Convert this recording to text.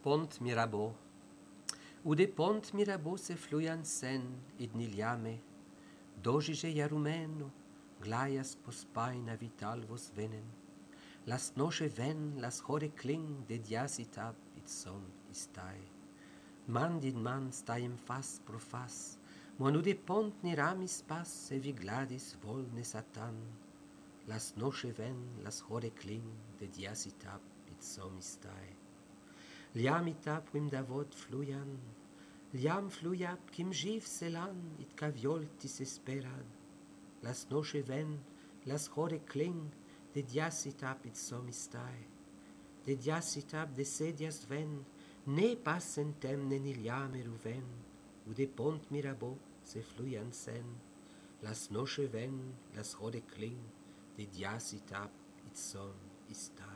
Pont Mirabeau. U de pont Mirabeau se fluian sen id niliame, dogige jarumeno, glaias pospaina vital vos venen, las noche ven, las hore kling, de diasitab id son istai. Man din man staiem fas pro fas, mon u de pont niramis pas, se vi gladis volne satan, las noche ven, las hore kling, de diasitab id son istai. Liam itab quim davod fluian, liam fluiab quim giv selan, it cavioltis esperad. Las noche ven, las hore kling, de diasitab it somistai. De diasitab de sedias ven, ne passen temne niliam eruven, u de pont Mirabeau se fluian sen. Las noche ven, las hore kling, de diasitab it son istai.